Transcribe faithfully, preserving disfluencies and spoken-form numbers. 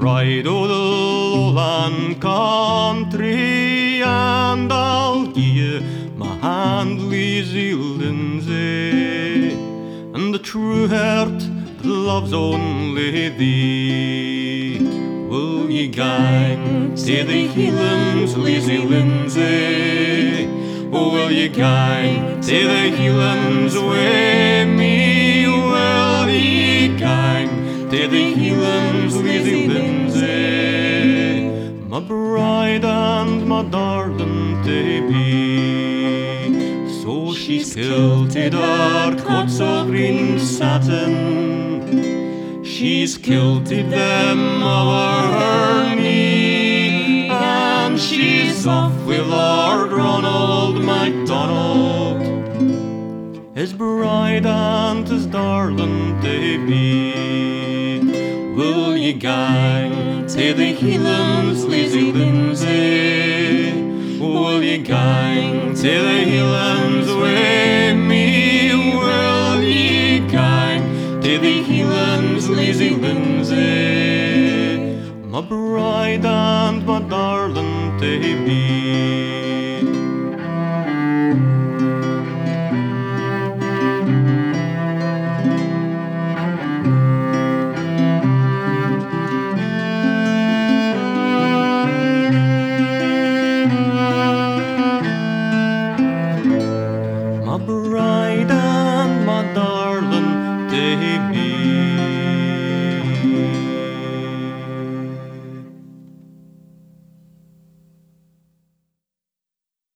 pride o' the lowland country, and I'll gie you my hand, Lizzie Lindsay, and the true heart that loves only thee. Will ye gang to the Highlands, Lizzie Lindsay? Oh, will ye gang to the Highlands wi' me? Will ye gang to the Highlands, Lizzie Lindsay? My bride and my darling to be. So she's kilted her coats of green satin, she's kilted them over her knee, and she's off with Lord Ronald MacDonald, his bride and his darling to be. Will ye gang to the Highlands, Lizzie Lindsay? Will ye gang to the Highlands wi' me? Will ye gang to the Highlands, Lizzie Lindsay? My bride and my darling to be.